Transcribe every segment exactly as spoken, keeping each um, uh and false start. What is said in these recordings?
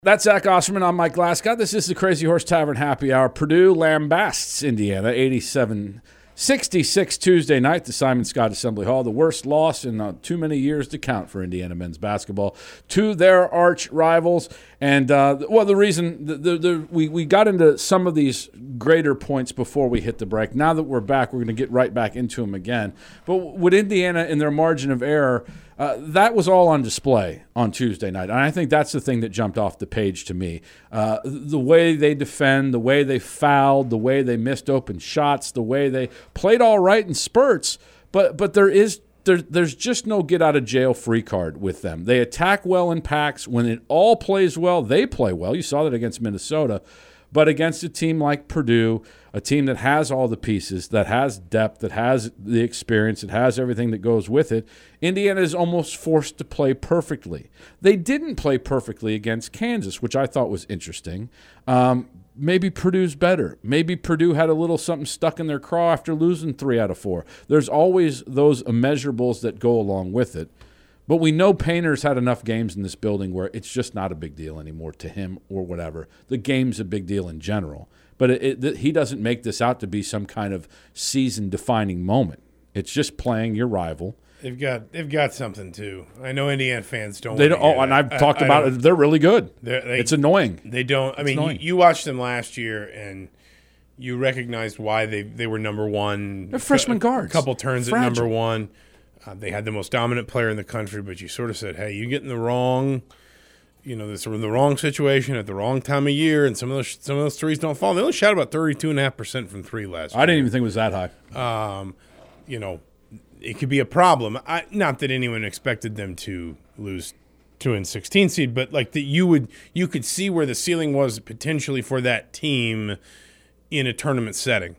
That's Zach Osterman. I'm Mike Glasgow. This is the Crazy Horse Tavern Happy Hour. Purdue lambasts Indiana, eighty-seven sixty-six Tuesday night to Simon Scott Assembly Hall. The worst loss in uh, too many years to count for Indiana men's basketball to their arch rivals. And, uh, well, the reason the, the, the, we, we got into some of these greater points before we hit the break. Now that we're back, we're going to get right back into them again. But with Indiana in their margin of error, Uh, that was all on display on Tuesday night. And I think that's the thing that jumped off the page to me. Uh, the way they defend, the way they fouled, the way they missed open shots, the way they played all right in spurts. But but there is there, there's just no get-out-of-jail-free card with them. They attack well in packs. When it all plays well, they play well. You saw that against Minnesota. But against a team like Purdue, a team that has all the pieces, that has depth, that has the experience, that has everything that goes with it, Indiana is almost forced to play perfectly. They didn't play perfectly against Kansas, which I thought was interesting. Um, maybe Purdue's better. Maybe Purdue had a little something stuck in their craw after losing three out of four. There's always those immeasurables that go along with it. But we know Painter's had enough games in this building where it's just not a big deal anymore to him or whatever. The game's a big deal in general. But it, it, he doesn't make this out to be some kind of season-defining moment. It's just playing your rival. They've got they've got something, too. I know Indiana fans don't They don't. Oh, and I've I, talked I, about I it. They're really good. They're, they, it's annoying. They don't. I it's mean, you, you watched them last year, and you recognized why they, they were number one. They're freshman guards. A couple turns Fragile. at number one. Uh, they had the most dominant player in the country, but you sort of said, hey, you get in the wrong, you know, this in the wrong situation at the wrong time of year, and some of those some of those threes don't fall. They only shot about thirty-two point five percent from three last year. I didn't even think it was that high. Um, you know, it could be a problem. I, not that anyone expected them to lose two and sixteen seed, but like that you would you could see where the ceiling was potentially for that team in a tournament setting.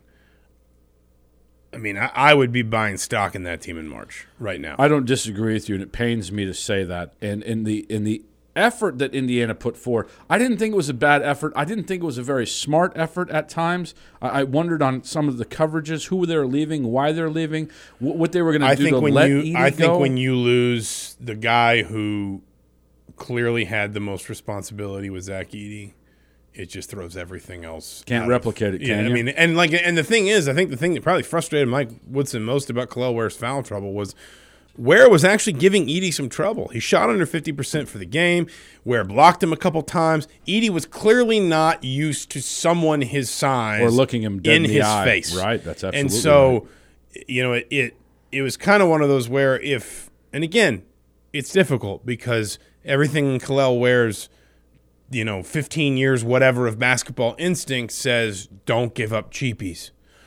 I mean, I, I would be buying stock in that team in March right now. I don't disagree with you, and it pains me to say that. And in the in the effort that Indiana put forth, I didn't think it was a bad effort. I didn't think it was a very smart effort at times. I, I wondered on some of the coverages, who they were leaving, why they're leaving, what, what they were going to do think to when let you, Edey I think go. when you lose the guy who clearly had the most responsibility with Zach Edey, it just throws everything else. Can't out replicate of, it, can yeah, you? I mean, and like, and the thing is, I think the thing that probably frustrated Mike Woodson most about Kel'el Ware's foul trouble was Ware was actually giving Edey some trouble. He shot under fifty percent for the game. Ware blocked him a couple times. Edey was clearly not used to someone his size or looking him dead in, in the his eye. face. Right, that's absolutely And so, right. you know, it, it it was kind of one of those where if, and again, it's difficult because everything in Kel'el Ware's, you know, fifteen years, whatever, of basketball instinct says don't give up cheapies.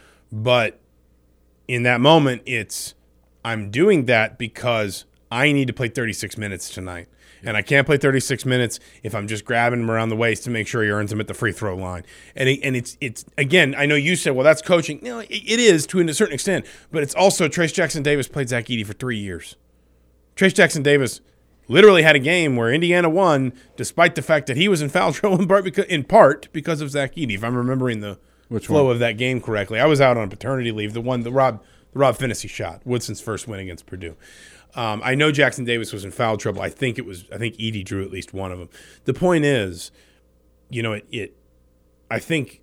But in that moment, it's I'm doing that because I need to play thirty-six minutes tonight. And I can't play thirty-six minutes if I'm just grabbing him around the waist to make sure he earns him at the free throw line. And it, and it's, it's again, I know you said, well, that's coaching. No, it, it is to a certain extent. But it's also Trace Jackson Davis played Zach Edey for three years. Trace Jackson Davis literally had a game where Indiana won, despite the fact that he was in foul trouble in part because, in part because of Zach Edey, if I'm remembering the Which flow one? of that game correctly. I was out on paternity leave, the one, the Rob the Rob Finney shot, Woodson's first win against Purdue. Um, I know Jackson Davis was in foul trouble. I think it was. I think Edey drew at least one of them. The point is, you know, it. it I think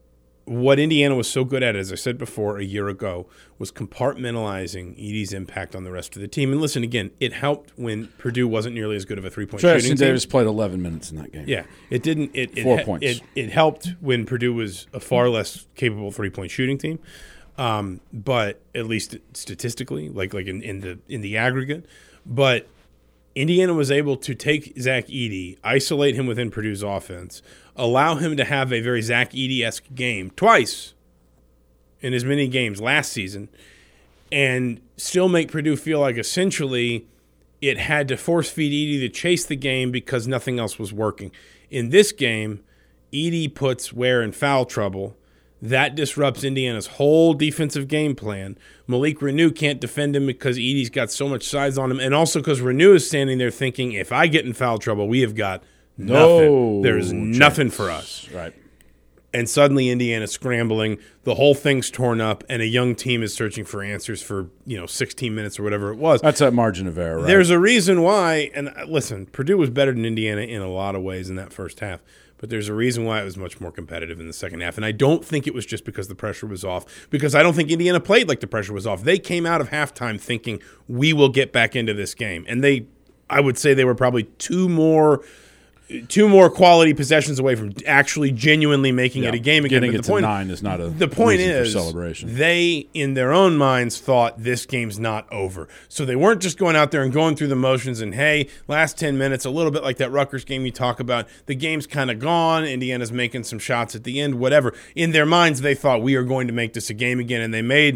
what Indiana was so good at, as I said before a year ago, was compartmentalizing Edey's impact on the rest of the team. And listen, again, it helped when Purdue wasn't nearly as good of a three-point Jackson shooting team. Davis played eleven minutes in that game. Yeah, it didn't. It, it Four it, points. It, it helped when Purdue was a far less capable three-point shooting team. Um, but at least statistically, like like in, in the in the aggregate, but Indiana was able to take Zach Edey, isolate him within Purdue's offense, allow him to have a very Zach Edey-esque game twice in as many games last season, and still make Purdue feel like essentially it had to force feed Edey to chase the game because nothing else was working. In this game, Edey puts Ware in foul trouble. That disrupts Indiana's whole defensive game plan. Malik Renew can't defend him because Edey's got so much size on him, and also because Renew is standing there thinking, if I get in foul trouble, we have got nothing. No There's chance. nothing for us. Right. and suddenly Indiana's scrambling, the whole thing's torn up, and a young team is searching for answers for, you know, sixteen minutes or whatever it was. That's that margin of error, right? There's a reason why, and listen, Purdue was better than Indiana in a lot of ways in that first half, but there's a reason why it was much more competitive in the second half, and I don't think it was just because the pressure was off, because I don't think Indiana played like the pressure was off. They came out of halftime thinking, we will get back into this game, and they, I would say they were probably two more two more quality possessions away from actually genuinely making yeah, it a game again. Getting but it the to point, nine is not a the point reason is for celebration. They, in their own minds, thought this game's not over. So they weren't just going out there and going through the motions and, hey, last ten minutes, a little bit like that Rutgers game you talk about, the game's kind of gone, Indiana's making some shots at the end, whatever. In their minds, they thought we are going to make this a game again, and they made,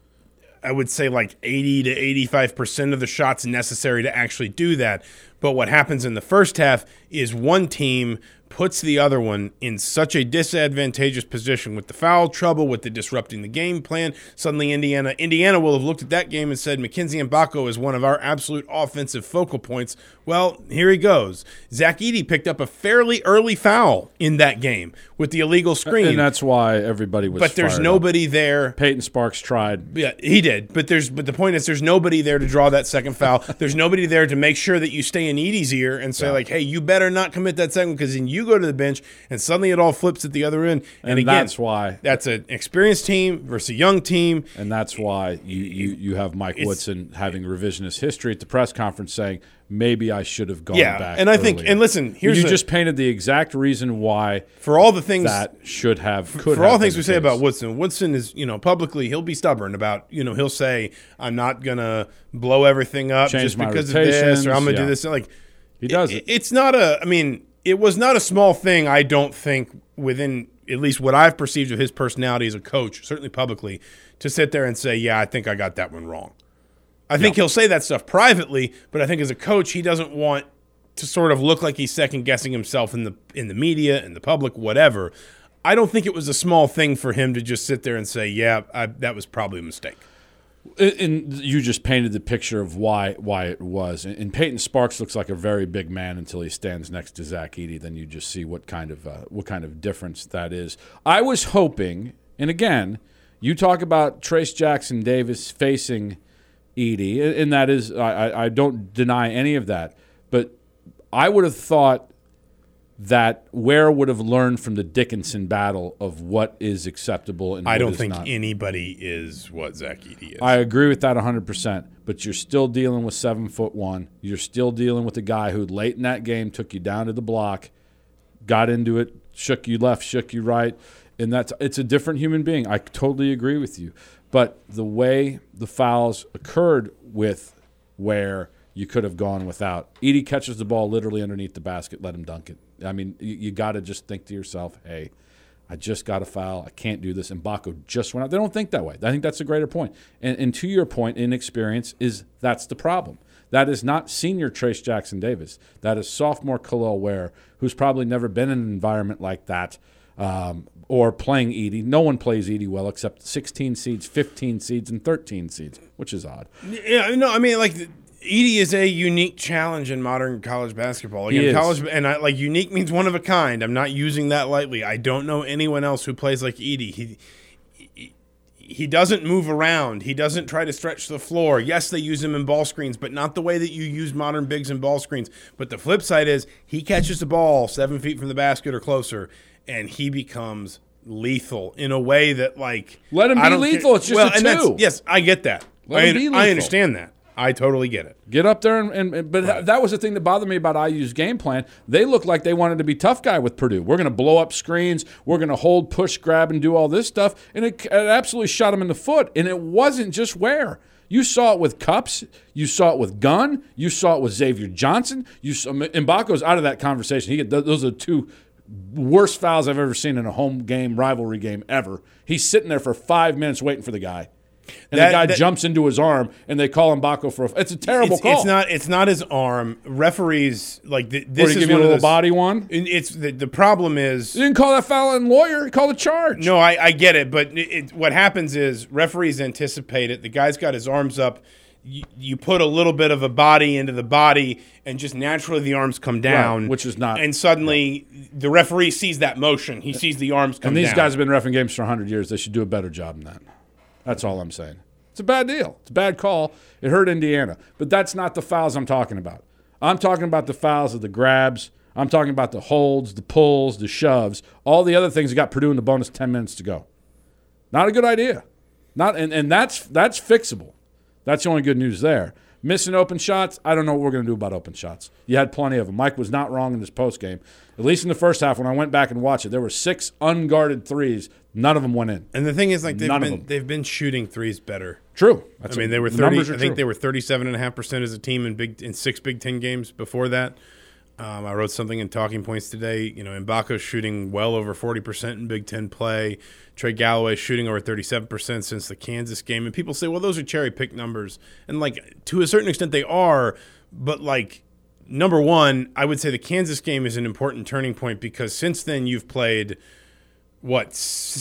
I would say, like eighty to eighty-five percent of the shots necessary to actually do that. But what happens in the first half is one team puts the other one in such a disadvantageous position with the foul trouble, with the disrupting the game plan. Suddenly Indiana Indiana will have looked at that game and said, Mackenzie Mbako is one of our absolute offensive focal points. Well, here he goes. Zach Edey picked up a fairly early foul in that game with the illegal screen. And that's why everybody was But there's fired nobody up. there. Peyton Sparks tried. Yeah, he did. But there's but the point is there's nobody there to draw that second foul. There's nobody there to make sure that you stay in Edey's ear and say, yeah. like, hey, you better not commit that second, because then you go to the bench and suddenly it all flips at the other end. And, and again, that's why that's an experienced team versus a young team. And that's why you, you, you have Mike Woodson having revisionist history at the press conference saying, maybe I should have gone yeah, back. And I earlier. think, and listen, here's you a, just painted the exact reason why for all the things that should have could for have all things we the say case. about Woodson. Woodson is, you know, publicly he'll be stubborn about, you know, he'll say I'm not gonna blow everything up Change just my because of this, or I'm gonna yeah. do this. Like he does it, it. It's not a. I mean, it was not a small thing. I don't think within at least what I've perceived of his personality as a coach, certainly publicly, to sit there and say, yeah, I think I got that one wrong. I think yeah. he'll say that stuff privately, but I think as a coach, he doesn't want to sort of look like he's second-guessing himself in the in the media, in the public, whatever. I don't think it was a small thing for him to just sit there and say, yeah, I, that was probably a mistake. And you just painted the picture of why why it was. And Peyton Sparks looks like a very big man until he stands next to Zach Edey. Then you just see what kind of uh, what kind of difference that is. I was hoping, and again, you talk about Trace Jackson Davis facing Edey, and that is, I, I don't deny any of that. But I would have thought that Ware would have learned from the Dickinson battle of what is acceptable and what I don't is think not. anybody is what Zach Edey is. I agree with that one hundred percent, but you're still dealing with seven foot one. You're still dealing with a guy who late in that game took you down to the block, got into it, shook you left, shook you right, and that's it's a different human being. I totally agree with you. But the way the fouls occurred with Ware, you could have gone without. Edey catches the ball literally underneath the basket, let him dunk it. I mean, you, you got to just think to yourself, hey, I just got a foul. I can't do this. And Mbako just went out. They don't think that way. I think that's a greater point. And, and to your point, inexperience is that's the problem. That is not senior Trace Jackson Davis. That is sophomore Khalil Ware, who's probably never been in an environment like that um, or playing Edey. No one plays Edey well except sixteen seeds, fifteen seeds, and thirteen seeds, which is odd. Yeah, no, I mean, like, Edey is a unique challenge in modern college basketball. Again, he is. college, and I, like unique means one of a kind. I'm not using that lightly. I don't know anyone else who plays like Edey. He, he he doesn't move around. He doesn't try to stretch the floor. Yes, they use him in ball screens, but not the way that you use modern bigs in ball screens. But the flip side is he catches the ball seven feet from the basket or closer, and he becomes lethal in a way that, like, let him I be don't lethal. Care. It's just well, a and that's, two. yes, I get that. Let I, him be lethal. I understand that. I totally get it. Get up there, and, and, and but Right. that was the thing that bothered me about I U's game plan. They looked like they wanted to be tough guy with Purdue. We're going to blow up screens. We're going to hold, push, grab, and do all this stuff. And it, it absolutely shot him in the foot. And it wasn't just Ware. You saw it with Cups. You saw it with Gunn. You saw it with Xavier Johnson. You saw, Mbako's out of that conversation. He those are the two worst fouls I've ever seen in a home game, rivalry game ever. He's sitting there for five minutes waiting for the guy. And That- the guy that- jumps into his arm, and they call Mbako for a – it's a terrible It's, call. it's not. It's not his arm. Referees like th- Or this to is give you a one of little those, body one. and It's the the problem is He didn't call that foul and lawyer. He called a charge. no. I, I get it, but it, it, what happens is referees anticipate it. The guy's got his arms up. you, you put a little bit of a body into the body, and just naturally the arms come down, right, which is not. And suddenly yeah. the referee sees that motion. He sees the arms come down. And these down. guys have been reffing games for one hundred years. They should do a better job than that. That's all I'm saying. It's a bad deal. It's a bad call. It hurt Indiana. But that's not the fouls I'm talking about. I'm talking about the fouls of the grabs. I'm talking about the holds, the pulls, the shoves, all the other things that got Purdue in the bonus ten minutes to go. Not a good idea. Not and, and that's that's fixable. That's the only good news there. Missing open shots, I don't know what we're going to do about open shots. You had plenty of them. Mike was not wrong in this postgame. At least in the first half, when I went back and watched it, there were six unguarded threes. None of them went in. And the thing is, like they've been they've been shooting threes better. True. That's I mean, they were thirty. I think true. they were thirty-seven and a half percent as a team in big in six Big Ten games before that. Um, I wrote something in Talking Points today. You know, Mbako's shooting well over forty percent in Big Ten play. Trey Galloway shooting over thirty-seven percent since the Kansas game. And people say, well, those are cherry-picked numbers. And, like, to a certain extent they are. But, like, number one, I would say the Kansas game is an important turning point because since then you've played, what,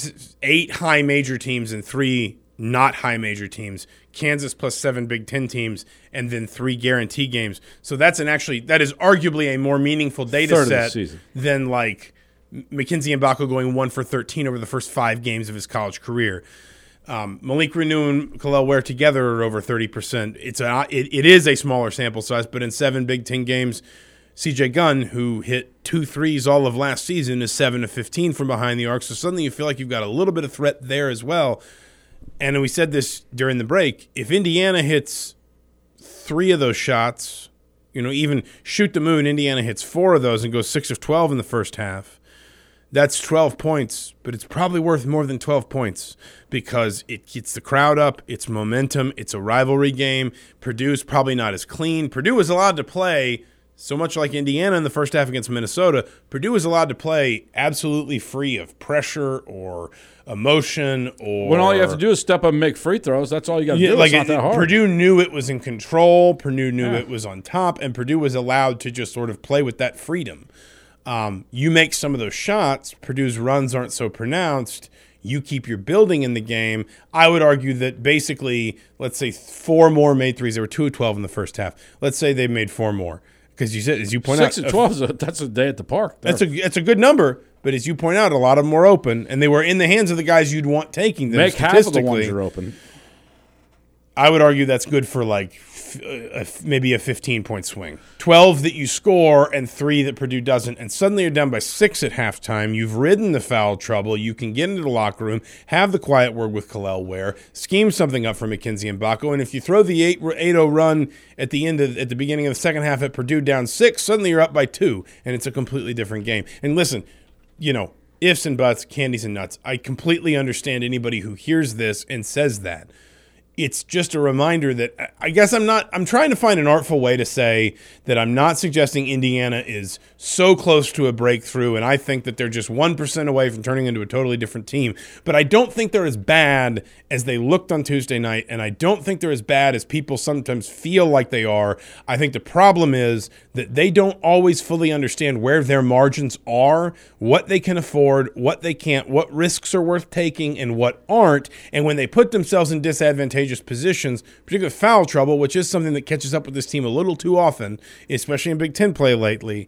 eight high major teams and three not high major teams. Kansas plus seven Big Ten teams, and then three guarantee games. So that's an actually that is arguably a more meaningful data Third set than like Mackenzie Mbako going one for thirteen over the first five games of his college career. Um, Malik Renew and Kel'el Ware together are over thirty percent. It's a it, it is a smaller sample size, but in seven Big Ten games, C J Gunn, who hit two threes all of last season, is seven to fifteen from behind the arc. So suddenly you feel like you've got a little bit of threat there as well. And we said this during the break, if Indiana hits three of those shots, you know, even shoot the moon, Indiana hits four of those and goes six of twelve in the first half, that's twelve points, but it's probably worth more than twelve points because it gets the crowd up, it's momentum, it's a rivalry game. Purdue's probably not as clean. Purdue was allowed to play, so much like Indiana in the first half against Minnesota, Purdue was allowed to play absolutely free of pressure or emotion or when all you have to do is step up and make free throws. That's all you got to yeah, do. Like it's not it, that hard. Purdue knew it was in control. Purdue knew yeah. it was on top, and Purdue was allowed to just sort of play with that freedom. Um, you make some of those shots, Purdue's runs aren't so pronounced. You keep your building in the game. I would argue that basically, let's say four more made threes. There were two of twelve in the first half. Let's say they made four more. Because you said, as you point Six out, and twelve, a, that's a day at the park. That's a that's a good number. But as you point out, a lot of them were open, and they were in the hands of the guys you'd want taking them. Make half of the ones are open. I would argue that's good for like f- a, maybe a fifteen-point swing. twelve that you score and three that Purdue doesn't, and suddenly you're down by six at halftime. You've ridden the foul trouble. You can get into the locker room, have the quiet word with Kel'el Ware, scheme something up for Mackenzie Mbako, and if you throw the eight oh run at the end of, at the beginning of the second half at Purdue down six, suddenly you're up by two, and it's a completely different game. And listen, you know, ifs and buts, candies and nuts. I completely understand anybody who hears this and says that. It's just a reminder that I guess I'm not – I'm trying to find an artful way to say that I'm not suggesting Indiana is so close to a breakthrough, and I think that they're just one percent away from turning into a totally different team. But I don't think they're as bad as they looked on Tuesday night, and I don't think they're as bad as people sometimes feel like they are. I think the problem is that they don't always fully understand where their margins are, what they can afford, what they can't, what risks are worth taking, and what aren't. And when they put themselves in disadvantageous positions, particularly foul trouble, which is something that catches up with this team a little too often, especially in Big Ten play lately,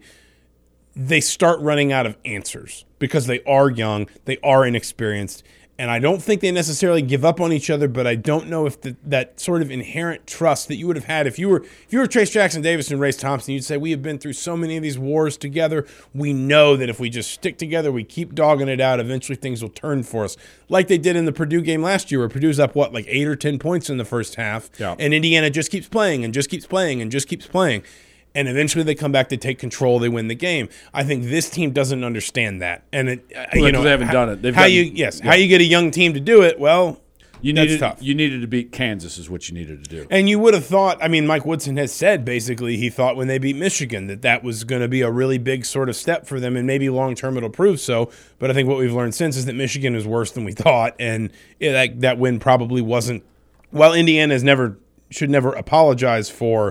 they start running out of answers because they are young, they are inexperienced, and I don't think they necessarily give up on each other, but I don't know if the, that sort of inherent trust that you would have had if you were if you were Trace Jackson Davis and Race Thompson, you'd say, we have been through so many of these wars together. We know that if we just stick together, we keep dogging it out, eventually things will turn for us. Like they did in the Purdue game last year, where Purdue's up, what, like eight or ten points in the first half, yeah. and Indiana just keeps playing and just keeps playing and just keeps playing. And eventually they come back, they take control, they win the game. I think this team doesn't understand that, and it, well, you know they haven't how, done it. They've how gotten, you yes, yeah. how you get a young team to do it? Well, you that's needed tough. you needed to beat Kansas is what you needed to do. And you would have thought. I mean, Mike Woodson has said basically he thought when they beat Michigan that that was going to be a really big sort of step for them, and maybe long term it'll prove so. But I think what we've learned since is that Michigan is worse than we thought, and yeah, that that win probably wasn't. While Indiana has never should never apologize for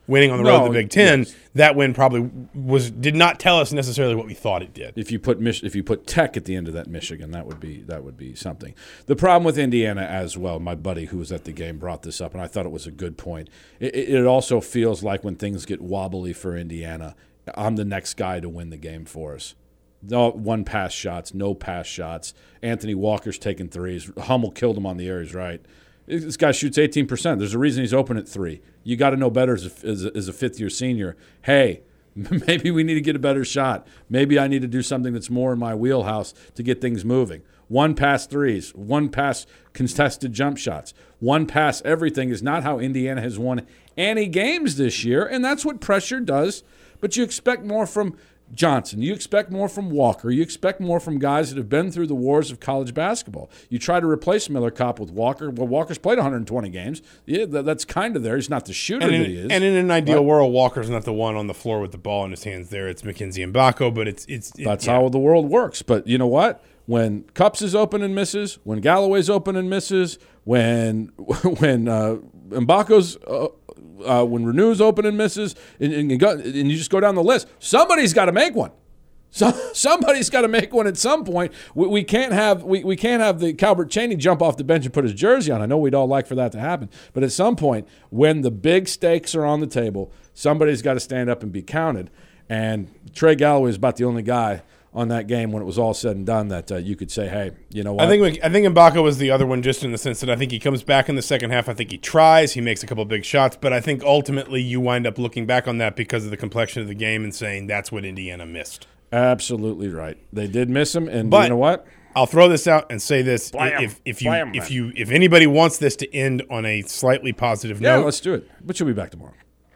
winning on the No, road to the Big Ten, yes. that win probably was did not tell us necessarily what we thought it did. If you put Mich- if you put Tech at the end of that Michigan, that would be that would be something. The problem with Indiana as well, my buddy who was at the game brought this up, and I thought it was a good point. It, it also feels like when things get wobbly for Indiana, I'm the next guy to win the game for us. No one pass shots, no pass shots. Anthony Walker's taking threes. Hummel killed him on the air. He's right. This guy shoots eighteen percent. There's a reason he's open at three. You got to know better as a, as a, as a fifth-year senior. Hey, maybe we need to get a better shot. Maybe I need to do something that's more in my wheelhouse to get things moving. One pass threes, one pass contested jump shots, one pass everything is not how Indiana has won any games this year, and that's what pressure does. But you expect more from Johnson. You expect more from Walker. You expect more from guys that have been through the wars of college basketball. You try to replace Miller Kopp with Walker. Well, Walker's played one hundred twenty games. Yeah, that, that's kind of there. He's not the shooter And in, that he is. and in an ideal But- world, Walker's not the one on the floor with the ball in his hands there. It's Mackenzie Mbako, but it's it's it, That's yeah. how the world works. But you know what? When Cups is open and misses, when Galloway's open and misses, when when uh, Mbako's uh, uh, when Renew's open and misses, and, and, you go, and you just go down the list, somebody's got to make one. So, somebody's got to make one at some point. We, we can't have we, we can't have the Calbert Chaney jump off the bench and put his jersey on. I know we'd all like for that to happen, but at some point, when the big stakes are on the table, somebody's got to stand up and be counted. And Trey Galloway is about the only guy on that game when it was all said and done that uh, you could say, hey, you know what? I think I think Mbako was the other one, just in the sense that I think he comes back in the second half. I think he tries, he makes a couple big shots, but I think ultimately you wind up looking back on that because of the complexion of the game and saying that's what Indiana missed. Absolutely right. They did miss him, and But you know what? I'll throw this out and say this: Blam. if if you Blam, if man. you if anybody wants this to end on a slightly positive Yeah, note, let's do it. But you'll be back tomorrow.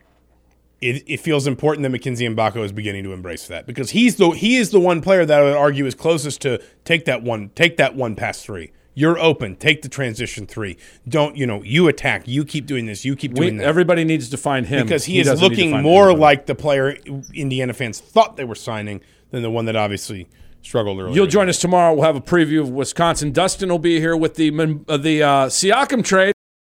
it, it feels important that Mackenzie Mbako is beginning to embrace that, because he's the he is the one player that I would argue is closest to take that one take that one pass three. You're open. Take the transition three. Don't you know? You attack. You keep doing this. You keep We, doing that. everybody needs to find him Because he, is doesn't need to looking find more anybody. like the player Indiana fans thought they were signing than the one that obviously struggled earlier. You'll join us tomorrow. We'll have a preview of Wisconsin. Dustin will be here with the uh, the uh, Siakam trade.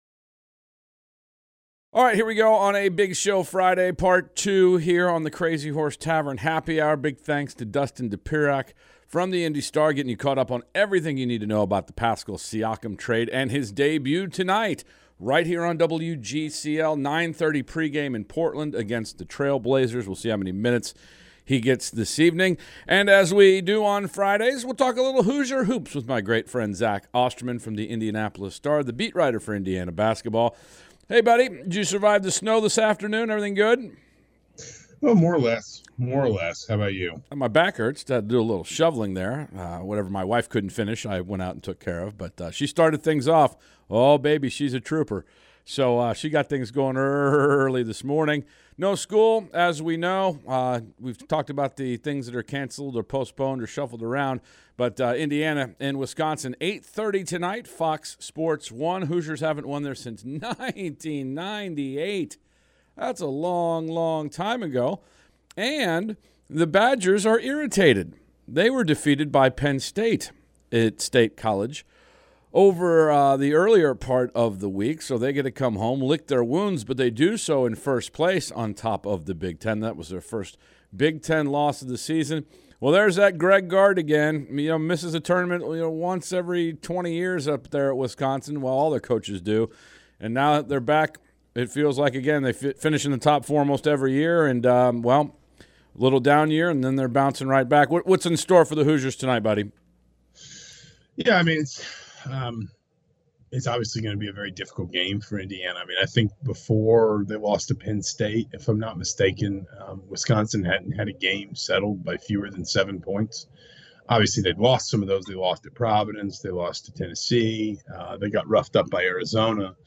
All right, here we go on a Big Show Friday, part two here on the Crazy Horse Tavern Happy Hour. Big thanks to Dustin DePirac from the Indy Star, getting you caught up on everything you need to know about the Pascal Siakam trade and his debut tonight, right here on W G C L, nine thirty pregame in Portland against the Trailblazers. We'll see how many minutes he gets this evening. And as we do on Fridays, we'll talk a little Hoosier hoops with my great friend Zach Osterman from the Indianapolis Star, the beat writer for Indiana basketball. Hey, buddy, did you survive the snow this afternoon? Everything good? Well, more or less. More or less. How about you? My back hurts. Had to do a little shoveling there. Uh, whatever my wife couldn't finish, I went out and took care of. But uh, she started things off. Oh, baby, she's a trooper. So uh, she got things going early this morning. No school, as we know. Uh, we've talked about the things that are canceled or postponed or shuffled around. But uh, Indiana and Wisconsin, eight thirty tonight, Fox Sports one. Hoosiers haven't won there since nineteen ninety-eight. That's a long, long time ago. And the Badgers are irritated. They were defeated by Penn State at State College over uh, the earlier part of the week, so they get to come home, lick their wounds, but they do so in first place on top of the Big Ten. That was their first Big Ten loss of the season. Well, there's that Greg Gard again. You know, misses a tournament you know once every twenty years up there at Wisconsin. Well, all their coaches do. And now that they're back, it feels like, again, they fi- finish in the top four almost every year. And, um, well, a little down year, and then they're bouncing right back. What, what's in store for the Hoosiers tonight, buddy? Yeah, I mean, it's um, it's obviously going to be a very difficult game for Indiana. I mean, I think before they lost to Penn State, if I'm not mistaken, um, Wisconsin hadn't had a game settled by fewer than seven points. Obviously, they'd lost some of those. They lost at Providence. They lost to Tennessee. Uh, they got roughed up by Arizona.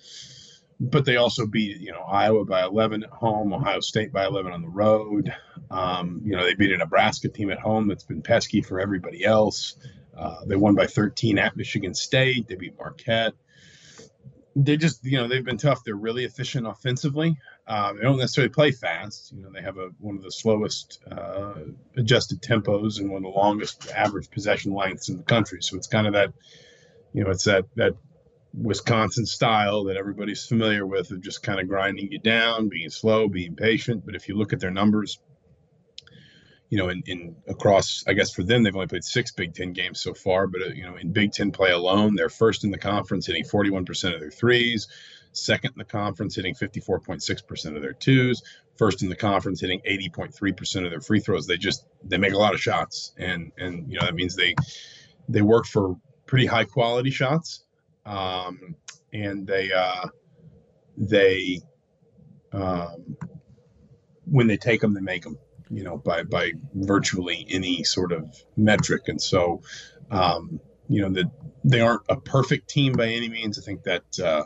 But they also beat, you know, Iowa by eleven at home, Ohio State by eleven on the road. Um, you know, they beat a Nebraska team at home that's been pesky for everybody else. Uh, they won by thirteen at Michigan State. They beat Marquette. They just, you know, they've been tough. They're really efficient offensively. Um, they don't necessarily play fast. You know, they have a one of the slowest uh, adjusted tempos and one of the longest average possession lengths in the country. So it's kind of that, you know, it's that that Wisconsin style that everybody's familiar with of just kind of grinding you down, being slow, being patient. But if you look at their numbers, you know, in, in across, I guess for them, they've only played six Big Ten games so far. But, uh, you know, in Big Ten play alone, they're first in the conference, hitting forty-one percent of their threes, second in the conference, hitting fifty-four point six percent of their twos, first in the conference, hitting eighty point three percent of their free throws. They just, they make a lot of shots. And, and, you know, that means they, they work for pretty high quality shots. Um, and they, uh, they, um, when they take them, they make them, you know, by, by virtually any sort of metric. And so, um, you know, that they aren't a perfect team by any means. I think that, uh,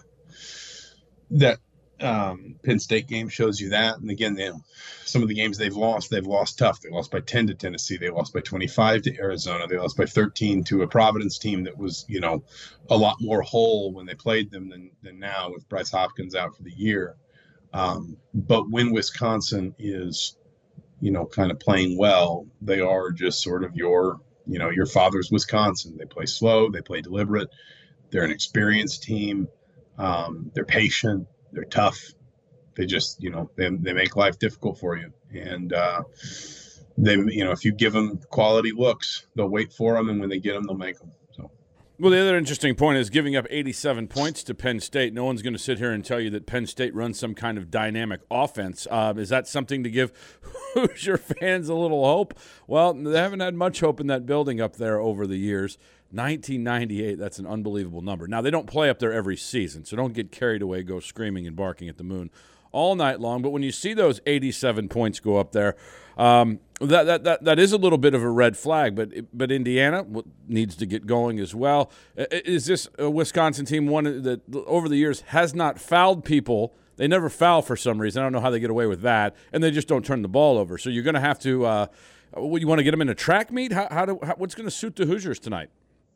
that, um, Penn State game shows you that. And again, they, some of the games they've lost, they've lost tough. They lost by ten to Tennessee. They lost by twenty-five to Arizona. They lost by thirteen to a Providence team that was, you know, a lot more whole when they played them than, than now with Bryce Hopkins out for the year. Um, but when Wisconsin is, you know, kind of playing well, they are just sort of your, you know, your father's Wisconsin. They play slow. They play deliberate. They're an experienced team. Um, they're patient. They're tough. They just, you know, they, they make life difficult for you. And uh, they, you know, if you give them quality looks, they'll wait for them. And when they get them, they'll make them. So. Well, the other interesting point is giving up eighty-seven points to Penn State. No one's going to sit here and tell you that Penn State runs some kind of dynamic offense. Uh, is that something to give Hoosier fans a little hope? Well, they haven't had much hope in that building up there over the years. nineteen ninety-eight, that's an unbelievable number. Now, they don't play up there every season, so don't get carried away, go screaming and barking at the moon all night long. But when you see those eighty-seven points go up there, um, that, that that that is a little bit of a red flag. But but Indiana needs to get going as well. Is this a Wisconsin team, one that over the years has not fouled people? They never foul for some reason. I don't know how they get away with that, and they just don't turn the ball over. So you're going to have to uh, – you want to get them in a track meet? How, how do how, what's going to suit the Hoosiers tonight?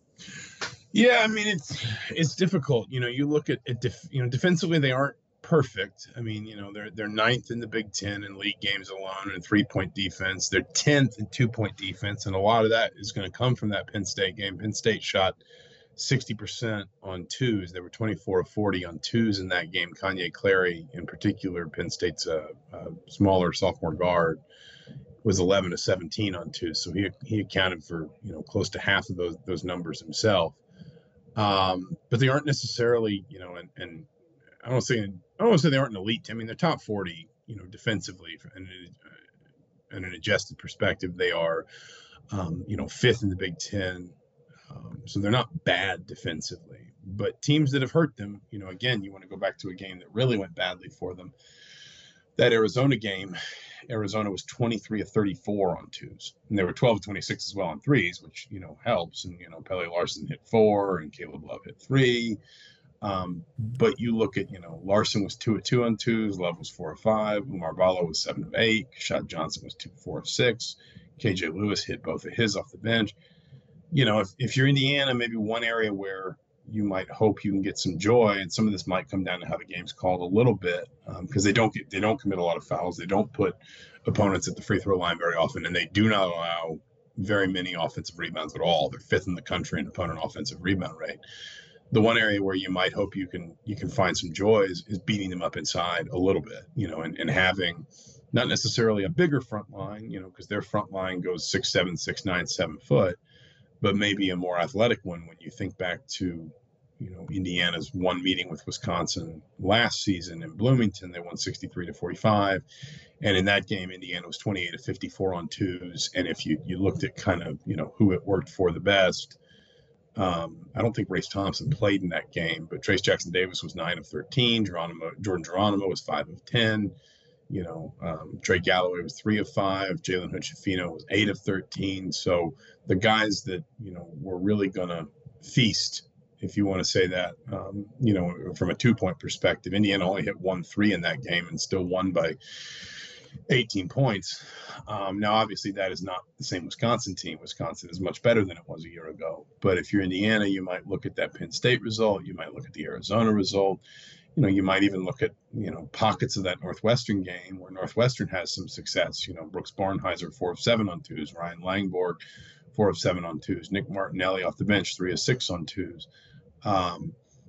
Yeah, I mean, it's it's difficult. You know, you look at, at def, you know, defensively, they aren't perfect. I mean, you know, they're they're ninth in the Big Ten in league games alone in three-point defense. They're tenth in two-point defense, and a lot of that is going to come from that Penn State game. Penn State shot sixty percent on twos. They were twenty-four of forty on twos in that game. Kanye Clary, in particular, Penn State's a, a smaller sophomore guard, was eleven to seventeen on twos. So he he accounted for, you know, close to half of those those numbers himself. Um, but they aren't necessarily, you know, and, and I don't say I don't want to say they aren't an elite team. I mean, they're top forty, you know, defensively, and in an adjusted perspective, they are, um, you know, fifth in the Big Ten. Um, so they're not bad defensively. But teams that have hurt them, you know, again, you want to go back to a game that really went badly for them. That Arizona game, Arizona was twenty-three of thirty-four on twos, and they were twelve of twenty-six as well on threes, which, you know, helps. And, you know, Pele Larson hit four and Caleb Love hit three. Um, but you look at, you know, Larson was two of two on twos, Love was four of five, Umar Ballo was seven of eight, Keshad Johnson was two, four of six, K J Lewis hit both of his off the bench. You know, if, if you're Indiana, maybe one area where you might hope you can get some joy, and some of this might come down to how the game's called a little bit, because um, they don't get they don't commit a lot of fouls, they don't put opponents at the free throw line very often, and they do not allow very many offensive rebounds at all. They're fifth in the country in opponent offensive rebound rate. The one area where you might hope you can you can find some joy is, is beating them up inside a little bit, you know, and, and having not necessarily a bigger front line, you know, because their front line goes six seven, six nine, seven foot. But maybe a more athletic one when you think back to, you know, Indiana's one meeting with Wisconsin last season in Bloomington. They won sixty-three to forty-five. And in that game, Indiana was twenty-eight to fifty-four on twos. And if you, you looked at kind of, you know, who it worked for the best, um, I don't think Race Thompson played in that game, but Trace Jackson Davis was nine of thirteen. Geronimo, Jordan Geronimo was five of ten. You know, um, Trey Galloway was three of five. Jalen Hood-Schifino was eight of thirteen. So the guys that, you know, were really going to feast, if you want to say that, um, you know, from a two-point perspective. Indiana only hit one three in that game and still won by eighteen points. Um, now, obviously, that is not the same Wisconsin team. Wisconsin is much better than it was a year ago. But if you're Indiana, you might look at that Penn State result. You might look at the Arizona result. You know, you might even look at, you know, pockets of that Northwestern game where Northwestern has some success. You know, Brooks Barnhizer, four of seven on twos. Ryan Langborg, four of seven on twos. Nick Martinelli off the bench, three of six on twos. Um,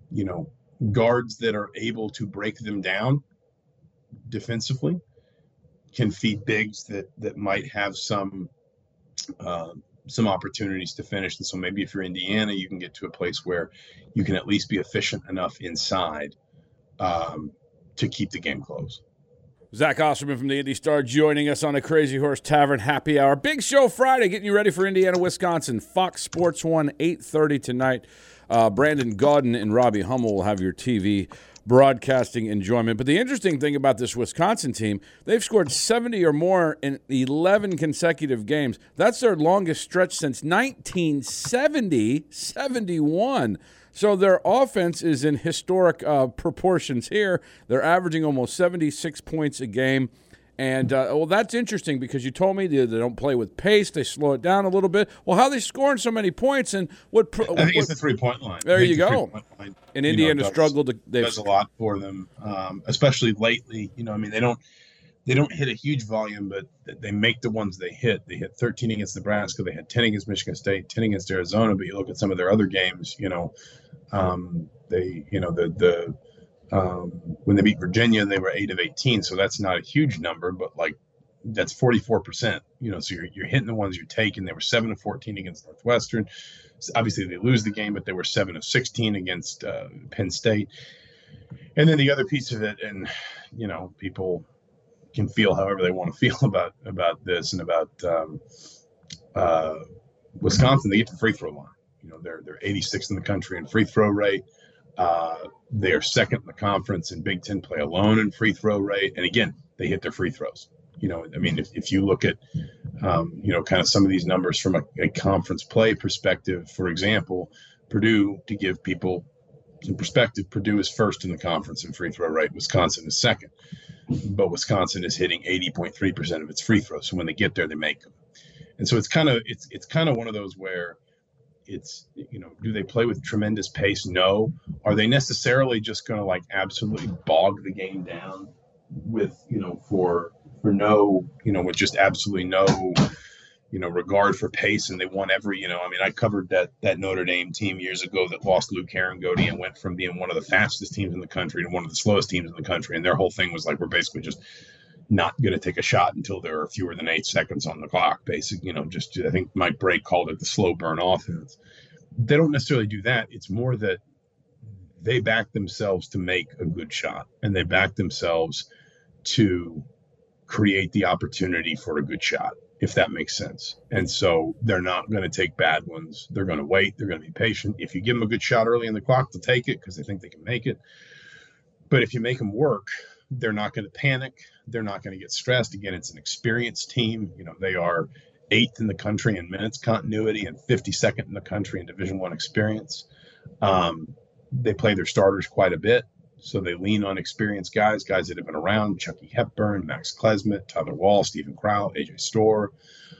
you know, guards that are able to break them down defensively can feed bigs that that might have some uh, some opportunities to finish. And so maybe if you're Indiana, you can get to a place where you can at least be efficient enough inside um, to keep the game close. Zach Osterman from the Indy Star joining us on a Crazy Horse Tavern Happy Hour. Big show Friday, getting you ready for Indiana, Wisconsin. Fox Sports one, eight thirty tonight. Uh, Brandon Gaudin and Robbie Hummel will have your T V broadcasting enjoyment. But the interesting thing about this Wisconsin team, they've scored seventy or more in eleven consecutive games. That's their longest stretch since nineteen seventy, seventy-one. So their offense is in historic uh, proportions here. They're averaging almost seventy-six points a game. And, uh, well, that's interesting because you told me they, they don't play with pace. They slow it down a little bit. Well, how are they scoring so many points? And what? Pro- I think what, it's the three-point line. There you the go. Line, and you Indiana know, does, struggled. To, does a lot for them, um, especially lately. You know, I mean, they don't they don't hit a huge volume, but they make the ones they hit. They hit thirteen against Nebraska. They had ten against Michigan State, ten against Arizona. But you look at some of their other games. You know, um, they you know the the um, when they beat Virginia, they were eight of eighteen. So that's not a huge number, but like. That's forty-four percent, you know, so you're, you're hitting the ones you're taking. They were seven of fourteen against Northwestern. So obviously they lose the game, but they were seven of sixteen against uh, Penn State. And then the other piece of it, and, you know, people can feel however they want to feel about, about this and about um, uh, Wisconsin. They get to the free throw line. You know, they're, they're eighty-sixth in the country in free throw rate. Uh, they are second in the conference in Big Ten play alone in free throw rate. And again, they hit their free throws. You know, I mean, if, if you look at, um, you know, kind of some of these numbers from a, a conference play perspective, for example, Purdue, to give people some perspective, Purdue is first in the conference in free throw rate. Wisconsin is second. But Wisconsin is hitting eighty point three percent of its free throws. So when they get there, they make them. And so it's kind of it's it's kind of one of those where it's, you know, do they play with tremendous pace? No. Are they necessarily just going to like absolutely bog the game down with, you know, for for no, you know, with just absolutely no, you know, regard for pace, and they won every, you know, I mean, I covered that that Notre Dame team years ago that lost Luke Herringody and went from being one of the fastest teams in the country to one of the slowest teams in the country, and their whole thing was like, we're basically just not going to take a shot until there are fewer than eight seconds on the clock, basically, you know, just, I think Mike Brake called it the slow burn offense. They don't necessarily do that. It's more that they back themselves to make a good shot, and they back themselves to create the opportunity for a good shot, if that makes sense. And so they're not going to take bad ones. They're going to wait. They're going to be patient. If you give them a good shot early in the clock, they'll take it because they think they can make it. But if you make them work, they're not going to panic. They're not going to get stressed. Again, it's an experienced team. You know, they are eighth in the country in minutes continuity and fifty-second in the country in Division One experience. Um, they play their starters quite a bit. So they lean on experienced guys, guys that have been around: Chucky Hepburn, Max Klesmit, Tyler Wall, Stephen Crowell, A J Storr.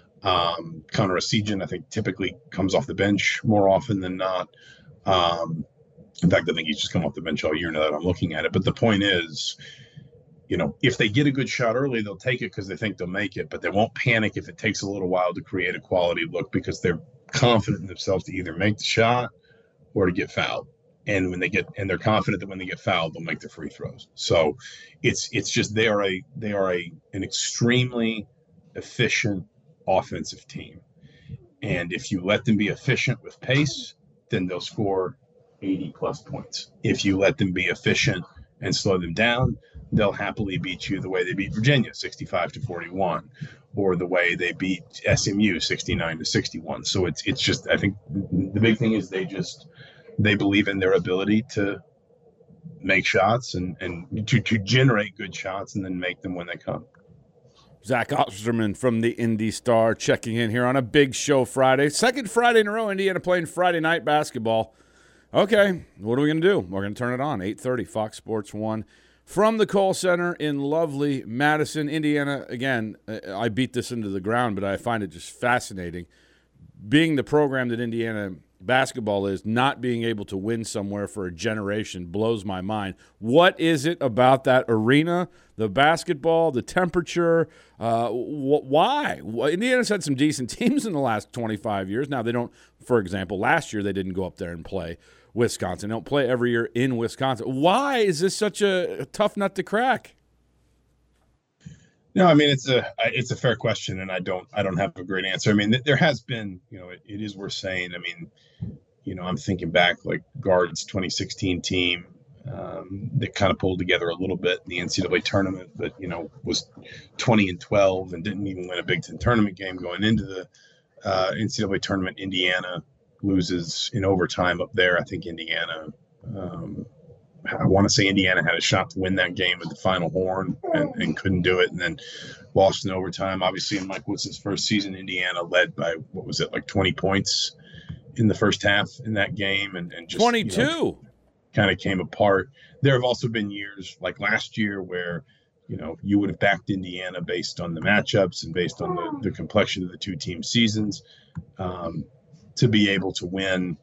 Um, Connor Esijan, I think, typically comes off the bench more often than not. Um, in fact, I think he's just come off the bench all year now that I'm looking at it. But the point is, you know, if they get a good shot early, they'll take it because they think they'll make it. But they won't panic if it takes a little while to create a quality look, because they're confident in themselves to either make the shot or to get fouled. And when they get, and they're confident that when they get fouled, they'll make their free throws. So it's it's just they are a they are a an extremely efficient offensive team. And if you let them be efficient with pace, then they'll score eighty plus points. If you let them be efficient and slow them down, they'll happily beat you the way they beat Virginia, sixty-five to forty-one, or the way they beat S M U, sixty-nine to sixty-one. So it's it's just, I think the big thing is they just they believe in their ability to make shots and, and to, to generate good shots and then make them when they come. Zach Osterman from the Indy Star checking in here on a big show Friday. Second Friday in a row, Indiana playing Friday night basketball. Okay, what are we going to do? We're going to turn it on. eight thirty, Fox Sports one. From the Kohl Center in lovely Madison, Indiana. Again, I beat this into the ground, but I find it just fascinating. Being the program that Indiana basketball is, not being able to win somewhere for a generation blows my mind. What is it about that arena, the basketball, the temperature? Uh, wh- why? Indiana's had some decent teams in the last twenty-five years. Now, they don't, for example, last year they didn't go up there and play Wisconsin. They don't play every year in Wisconsin. Why is this such a tough nut to crack? No, I mean it's a it's a fair question, and I don't I don't have a great answer. I mean, there has been, you know, it, it is worth saying. I mean, you know, I'm thinking back like Guard's twenty sixteen team um, that kind of pulled together a little bit in the N C double A tournament, but you know was twenty and twelve and didn't even win a Big Ten tournament game going into the uh, N C double A tournament. Indiana loses in overtime up there. I think Indiana. Um, I want to say Indiana had a shot to win that game at the Final Horn and, and couldn't do it, and then lost in overtime. Obviously, in Mike Woodson's first season, Indiana led by, what was it, like twenty points in the first half in that game, and, and just twenty-two you know, kind of came apart. There have also been years like last year where, you know, you would have backed Indiana based on the matchups and based on the, the complexion of the two team seasons um, to be able to win.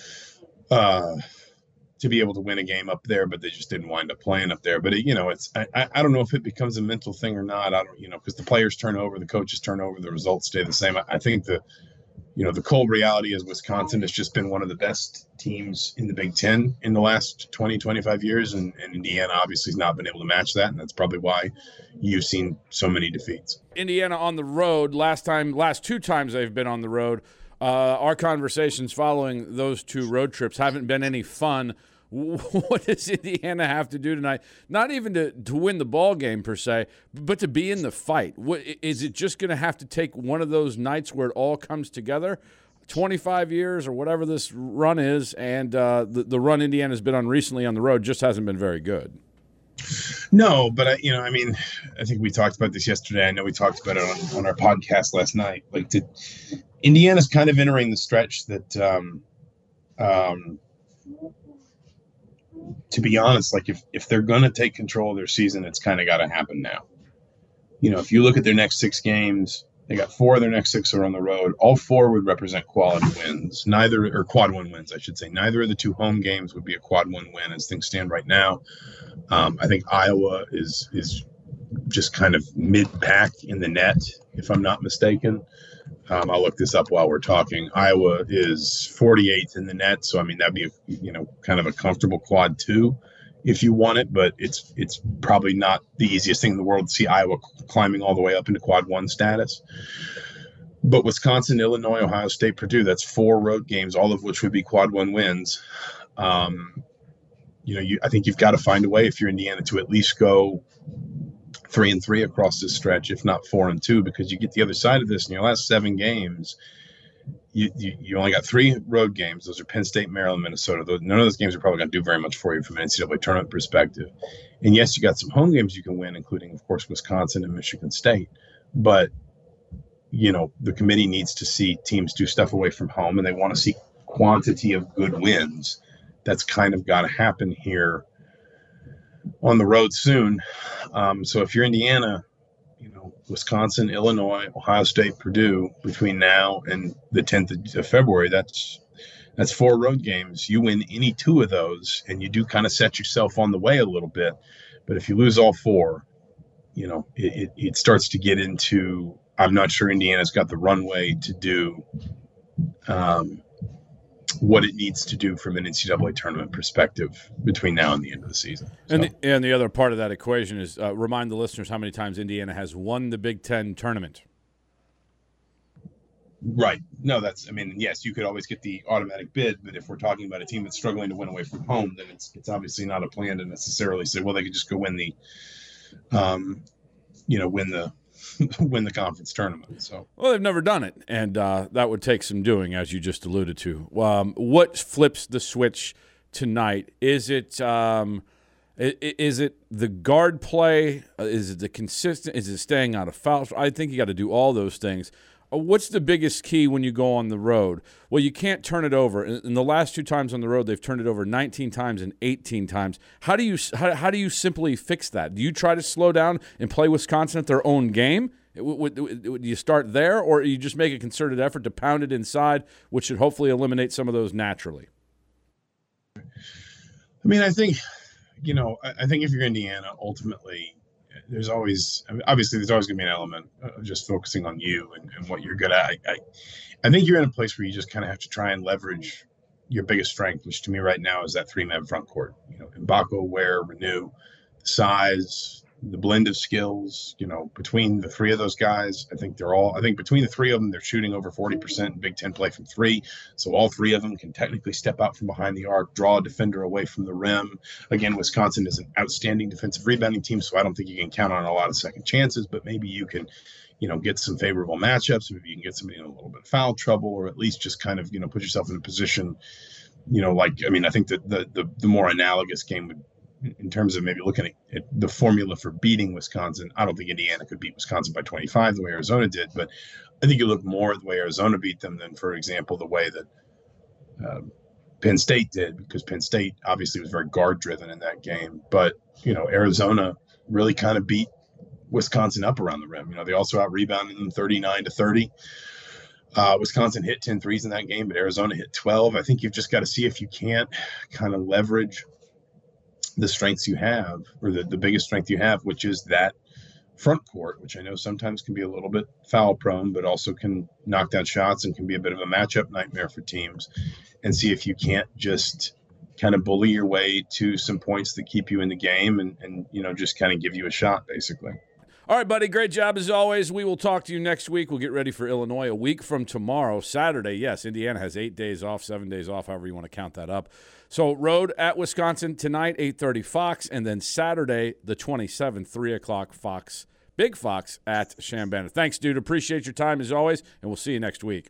Uh, to be able to win a game up there, but they just didn't wind up playing up there. But, it, you know, it's I, I don't know if it becomes a mental thing or not. I don't, you know, because the players turn over, the coaches turn over, the results stay the same. I, I think the, you know, the cold reality is Wisconsin has just been one of the best teams in the Big Ten in the last twenty, twenty-five years, and, and Indiana obviously has not been able to match that, and that's probably why you've seen so many defeats. Indiana on the road, last time, last two times they've been on the road, Uh, our conversations following those two road trips haven't been any fun. What does Indiana have to do tonight? Not even to, to win the ball game per se, but to be in the fight. What, is it just going to have to take one of those nights where it all comes together? twenty-five years or whatever this run is, and uh, the, the run Indiana's been on recently on the road just hasn't been very good. No, but I, you know, I mean, I think we talked about this yesterday. I know we talked about it on, on our podcast last night. Like, to, Indiana's kind of entering the stretch that, um, um, to be honest, like if if they're going to take control of their season, it's kind of got to happen now. You know, if you look at their next six games, they got four of their next six are on the road. All four would represent quality wins. Neither, or quad one wins, I should say. Neither of the two home games would be a quad one win as things stand right now. Um, I think Iowa is is just kind of mid-pack in the net, if I'm not mistaken. Um, I'll look this up while we're talking. Iowa is forty-eighth in the net, so I mean that'd be a, you know kind of a comfortable quad two if you want it, but it's it's probably not the easiest thing in the world to see Iowa climbing all the way up into quad one status. But Wisconsin, Illinois, Ohio State, Purdue, that's four road games, all of which would be quad one wins. Um, you know, you I think you've got to find a way if you're Indiana to at least go three and three across this stretch, if not four and two, because you get the other side of this in your last seven games. You, you, you only got three road games. Those are Penn State, Maryland, Minnesota. Those, none of those games are probably going to do very much for you from an N C double A tournament perspective. And yes, you got some home games you can win, including, of course, Wisconsin and Michigan State. But, you know, the committee needs to see teams do stuff away from home, and they want to see quantity of good wins. That's kind of got to happen here on the road soon. Um, so if you're Indiana, you know, Wisconsin, Illinois, Ohio State, Purdue, between now and the tenth of February, that's that's four road games. You win any two of those, and you do kind of set yourself on the way a little bit. But if you lose all four, you know, it, it, it starts to get into, I'm not sure Indiana's got the runway to do um, what it needs to do from an N C double A tournament perspective between now and the end of the season. So. And, the, and the other part of that equation is uh, remind the listeners how many times Indiana has won the Big Ten tournament. Right. No, that's, I mean, yes, you could always get the automatic bid, but if we're talking about a team that's struggling to win away from home, then it's it's obviously not a plan to necessarily say, well, they could just go win the, um, you know, win the, win the conference tournament. So, well, they've never done it, and uh, that would take some doing, as you just alluded to. Um, what flips the switch tonight? Is it um, is it the guard play? Is it the consistent? Is it staying out of fouls? I think you got to do all those things. What's the biggest key when you go on the road? Well, you can't turn it over. In the last two times on the road, they've turned it over nineteen times and eighteen times. How do you how, how do you simply fix that? Do you try to slow down and play Wisconsin at their own game? Would, would, would you start there, or you just make a concerted effort to pound it inside, which should hopefully eliminate some of those naturally? I mean, I think, you know, I, I think if you're Indiana, ultimately, there's always, I mean, obviously, there's always going to be an element of just focusing on you and, and what you're good at. I, I, I think you're in a place where you just kind of have to try and leverage your biggest strength, which to me right now is that three-man front court. You know, Mgbako, Ware, Reneau, the size, the blend of skills, you know, between the three of those guys, I think they're all, I think between the three of them, they're shooting over forty percent in Big Ten play from three. So all three of them can technically step out from behind the arc, draw a defender away from the rim. Again, Wisconsin is an outstanding defensive rebounding team, so I don't think you can count on a lot of second chances, but maybe you can, you know, get some favorable matchups. Maybe you can get somebody in a little bit of foul trouble, or at least just kind of, you know, put yourself in a position, you know, like, I mean, I think that the, the, the more analogous game would, in terms of maybe looking at, at the formula for beating Wisconsin, I don't think Indiana could beat Wisconsin by twenty-five the way Arizona did, but I think you look more at the way Arizona beat them than, for example, the way that uh, Penn State did, because Penn State obviously was very guard-driven in that game. But, you know, Arizona really kind of beat Wisconsin up around the rim. You know, they also out-rebounded them thirty-nine to thirty. Uh, Wisconsin hit ten threes in that game, but Arizona hit twelve. I think you've just got to see if you can't kind of leverage the strengths you have, or the, the biggest strength you have, which is that front court, which I know sometimes can be a little bit foul prone, but also can knock down shots and can be a bit of a matchup nightmare for teams, and see if you can't just kind of bully your way to some points that keep you in the game and, and you know, just kind of give you a shot, basically. All right, buddy, great job as always. We will talk to you next week. We'll get ready for Illinois a week from tomorrow, Saturday. Yes, Indiana has eight days off, seven days off, however you want to count that up. So road at Wisconsin tonight, eight thirty Fox, and then Saturday the twenty-seventh, three o'clock Fox, Big Fox at Chambana. Thanks, dude. Appreciate your time as always, and we'll see you next week.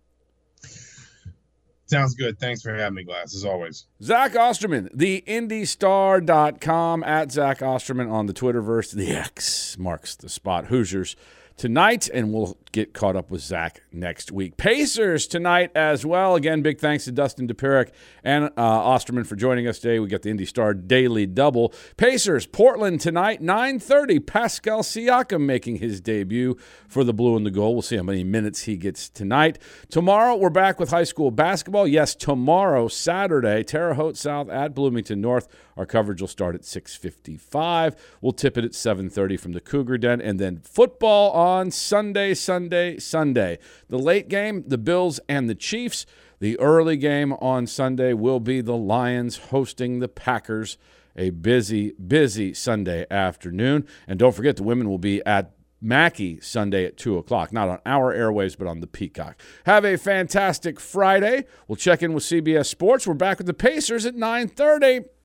Sounds good. Thanks for having me, Glass, as always. Zach Osterman, the Indy Star dot com, at Zach Osterman on the Twitterverse. The X marks the spot. Hoosiers tonight, and we'll get caught up with Zach next week. Pacers tonight as well. Again, big thanks to Dustin DePerick and uh, Osterman for joining us today. We got the Indy Star Daily Double. Pacers, Portland tonight, nine thirty. Pascal Siakam making his debut for the Blue and the Gold. We'll see how many minutes he gets tonight. Tomorrow, we're back with high school basketball. Yes, tomorrow, Saturday, Terre Haute South at Bloomington North. Our coverage will start at six fifty-five. We'll tip it at seven thirty from the Cougar Den. And then football on Sunday, Sunday, Sunday. The late game, the Bills and the Chiefs. The early game on Sunday will be the Lions hosting the Packers. A busy, busy Sunday afternoon. And don't forget, the women will be at Mackey Sunday at two o'clock. Not on our airwaves, but on the Peacock. Have a fantastic Friday. We'll check in with C B S Sports. We're back with the Pacers at nine thirty.